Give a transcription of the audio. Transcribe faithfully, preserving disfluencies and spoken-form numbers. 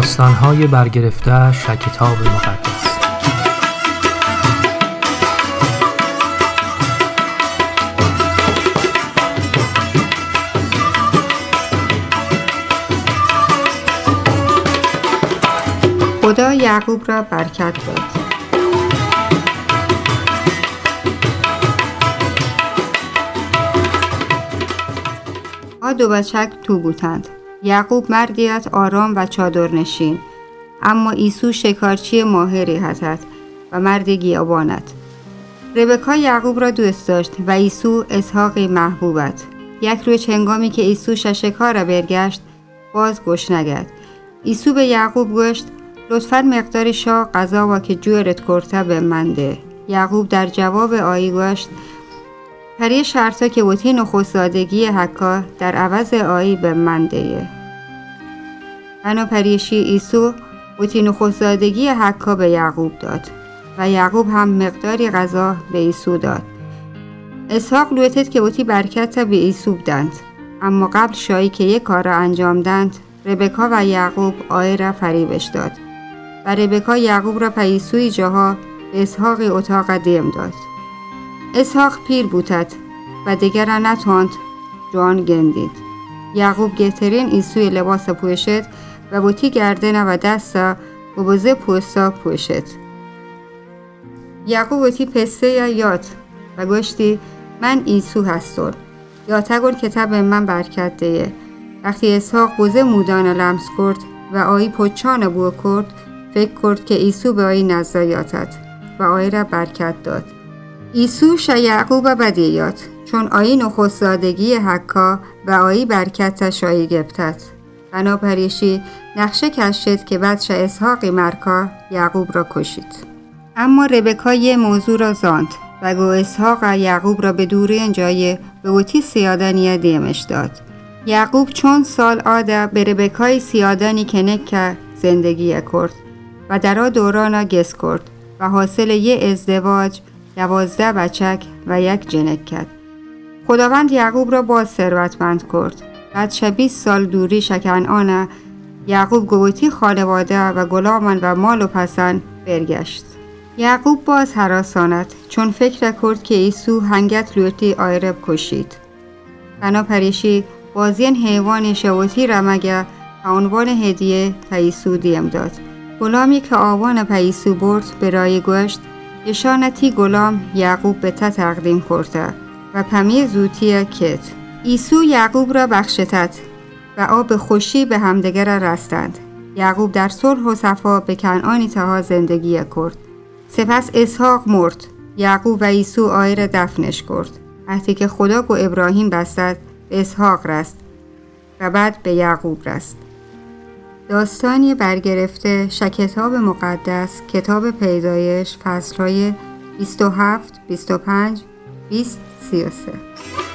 داستان‌های برگرفته‌اش از کتاب مقدس. خدا یعقوب را برکت داد. آ دو بچک تو بودند. یعقوب مردیت آرام و چادرنشین، اما عیسو شکارچی ماهری هستد و مرد گیابانت. ربکا یعقوب را دوست داشت و عیسو اسحاقی محبوبت. یک روز هنگامی که عیسو شکار برگشت، باز گشنه گشت. عیسو به یعقوب گفت لطفاً مقداری شاه غذا و که جویرت کرده به من ده. یعقوب در جواب آیی گوشت پری شرطا که وطی نخستادگی حکا در عوض آیی به من ده. بنا پریشی عیسو وطی نخستادگی حکا به یعقوب داد و یعقوب هم مقداری غذا به عیسو داد. اسحاق لوتید که وطی برکت به عیسو بدند، اما قبل شایی که یک کار را انجام دند، ربکا و یعقوب آیه را فریبش داد و ربکا یعقوب را پیسوی جاها به اسحاق اتاق دیم داد. اسحاق پیر بودد و دیگر را نتواند جوان گندید. یعقوب گهترین عیسوی لباس پوشید و بوتی گردن و دست و بوزه پوستا پوشید. یعقوب بوتی پسته یا یاد و گوشتی من عیسو هستم یا تگون کتاب من برکت ده. وقتی اسحاق بوزه مودان لمس کرد و آیی پوچان بو کرد، فکر کرد که عیسو به آیی نزدیاتد و آیی را برکت داد. عیسو ش یعقوب بدیات چون آیی نخستادگی حکا و آیی برکت شایی گبتد. بنا پریشی نقشه کشید که بعد ش اسحاقی مرکا یعقوب را کشید. اما ربکا یه موضوع را زاند و گو اسحاق یعقوب را به دوری جای به وطی سیادنی دیمش داد. یعقوب چون سال آده به ربکای سیادنی که نکه زندگی کرد و درا دوران گس کرد و حاصل یه ازدواج دوازده بچک و یک جنک کرد. خداوند یعقوب را باز ثروتمند کرد. بعد بیست سال دوری شکن آنه یعقوب گوتی خانواده و غلامان و مال و پسن برگشت. یعقوب باز هراساند چون فکر کرد که عیسو هنگت لوتی آیرب کشید. بنا پریشی بازین حیوان شوتی رمگه به عنوان هدیه پیسو دیم داد. غلامی که آوان پیسو برد برای گوشت یشانتی غلام یعقوب به تا تقدیم کرده و پمی زوتی کت. عیسو یعقوب را بخشتد و آب خوشی به همدیگر رستند. یعقوب در صلح و صفا به کنعانی تها زندگی کرد. سپس اسحاق مرد. یعقوب و عیسو آیه دفنش کرد. وقتی که خدا با ابراهیم بستد به اسحاق رست و بعد به یعقوب رست. داستانی برگرفته ش کتاب مقدس، کتاب پیدایش، فصلهای بیست و هفت، بیست و پنج، بیست، سی و سه.